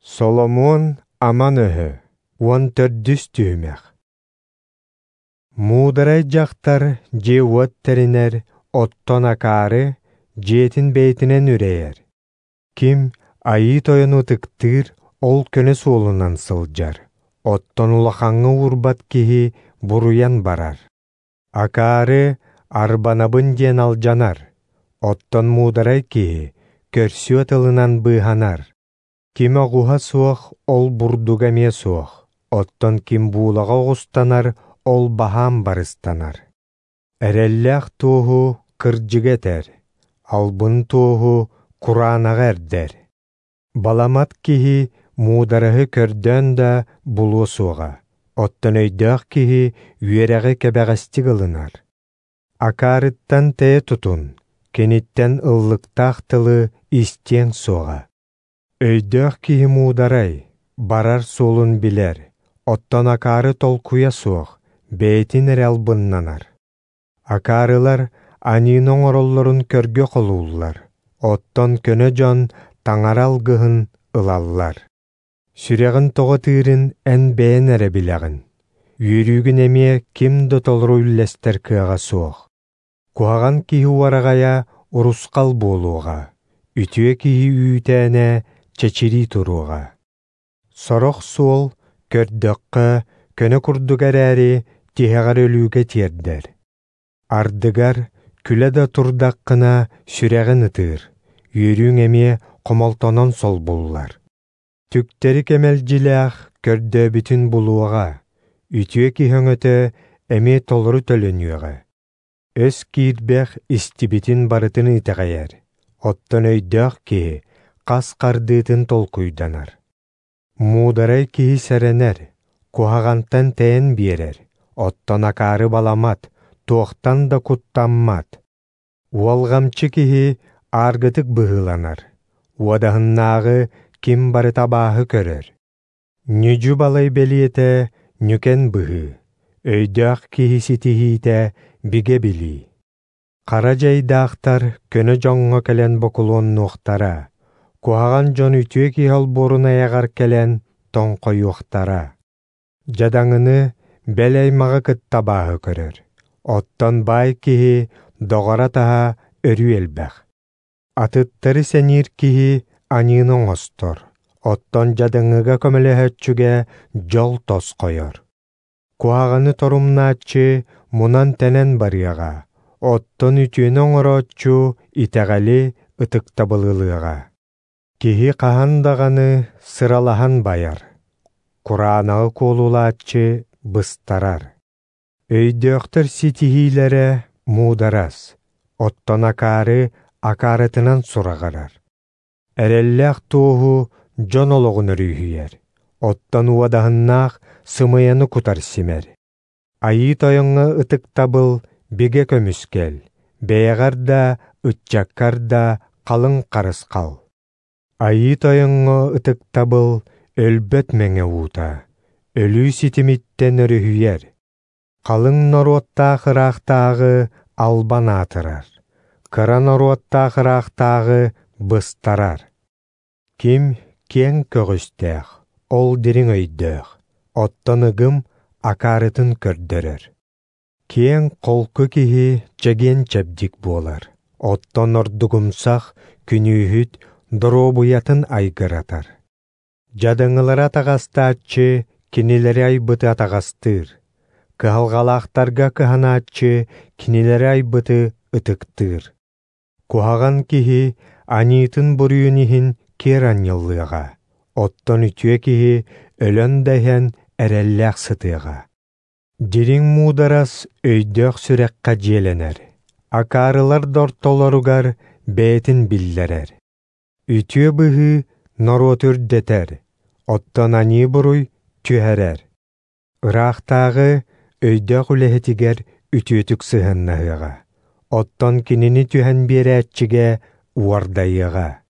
Соломон аман өһө, уон төрдүс түймэх. Муударай жақтар же уот теринер, оттон акаары жетин бейтинен үрейер. Ким айы тойону тыктыр, ол көне суолунан сылжар. Оттон улахаңы урбат киһи буруян барар. Акаары арбанабын диэн алжанар. Оттон муударай киһи көрсүө тылынан быыһанар. Ким оҕуһа суох, ол бурдуга мие суох. Оттон ким буулаҕа оҕустанар, ол баһаам барыстанар. Эрэллээх туоһу кырдьыга этэр, албын туоһу кураанаҕа эрдэр. Баламат киһи муудараһы көрдөөн да булуо суоҕа. Оттон өйдөөх киһи үөрэҕи кэбэҕэстик ылынар. Акаарыттан тээ тутун, кениттен ыллыктаах тылы истиэн суоҕа. Өйдөөх киһи муударай, барар суолун билэр. Оттон акаары толкуя суох, бэйтин эрэлбыннанар. Акаарылар аньыын оҥороллорун көргө холууллар. Оттон көнө дьон таҥарал гыһын ылаллар. Сүрэҕин тоҕо тыырын эн бэйэн эрэ билэҕин. Үөрүүгүн эмиэ ким дотолору үллэстэр кыаҕа суох. Куһаҕан киһи уараҕая урускал буолуоҕа. Үтүө киһи үүтээнэ чечирии туруоҕа. Сорох суол көрдөккө көнө курдугар ээри тиһэҕэр өлүүгэ тиэрдэр. Ардыгар күлэ да турдаккына сүрэҕин ытыыр. Үөрүүң эмиэ хомолтонон сол буллар. Түктери кемелжилээх көрдөөбүтүн булуоҕа. Үтүө киһөҥөтө эми толору төлөнүөҕэ. Өс киирбэх истибитин барытын ытаҕайар. Оттон өйдөөх киһи хас хардыытын толкуйданар. Муударай киһи сэрэнэр, куһаҕантан тээн биэрэр. Оттон акаары баламат, туохтан да куттаммат. Уолгамчы киһи ааргытык быһыыланар. Уодаһыннааҕы ким барыта бааһы көрөр. Нүдьү балай белиэтэ нүкен быһыы. Өйдөөх киһи ситиһиитэ биге билии. Хара дьайдаахтар көнө дьоҥҥо кэлэн бокулуоннуохтара. Куһаҕан дьон үтүө киһи олбуорун аягар кэлэн тоҥхойуохтара. Дьадаҥыны бэлэймаҕа кыттабааһы көрөр. Оттон баай киһи доҕора таһа өрүү элбэх. Атыттары сэниир киһи аньыын оҥостор. Оттон дьадыҥыга көмөлөһөччүгэ дьол тоскойор. Куһаҕаны торумнааччы мунан тэнэн барыаҕа. Оттон үтүөнү оҥорооччу итэҕэли ытыктабылылыаҕа. Киһи хаһан даҕаны сыралаһан байар. Кураанагы куолулааччы быстарар. Өйдөөхтөр ситиһиилэрэ муударас. Оттон акаары акаарытынан сураҕарар. Эрэллээх туоһу дьон олоҕун өрүүһүйэр. Оттон уодаһыннаах сымыйаны кутар симэр. Айыы тойоҥҥо ытыктабыл биге көмүскэл. Бэйэҕэр да, ытчаккар да халыҥ харыскал. Айыы тойоҥҥо ытыктабыл өлбөт мэҥэ уута. Өлүү ситимиттен өрүһүйэр. Халыҥ норуоттаах ыраахтааҕы албан аатырар. Кыра норуоттаах ыраахтааҕы быстарар. Ким киэҥ көҕүстээх, ол дириҥ өйдөөх. Оттон ыгым акаарытын көрдөрөр. Киэҥ холку киһи чэгиэн чэбдик буолар. Оттон ордугумсах күнүүһүт доробуятын айгыратар. Дьадыҥылара таҕастааччы кинилэри айбыты атаҕастыыр. Кыһалҕалаахтарга кыһанааччы кинилэри айбыты ытыктыыр. Куһаҕан киһи аньыытын бурүйүн иһин киэр анньыллыаҕа. Оттон үтүө киһи өлөн дэйэн эрэллээх сытыаҕа. Дириҥ муударас өйдөөх сүрэххэ дьиэлэнэр. Акаарылар дортолоругар бээтин биллэрэр. Үтүө быһыы норуот үрдэтэр. Оттон аньыы буруй түһэрэр. Ыраахтааҕы өйдөөх үлэһитигэр үтүөтүк сыһыннаһыаҕа. Оттон кинини түһэн биэрээтчигэ уардайыаҕа.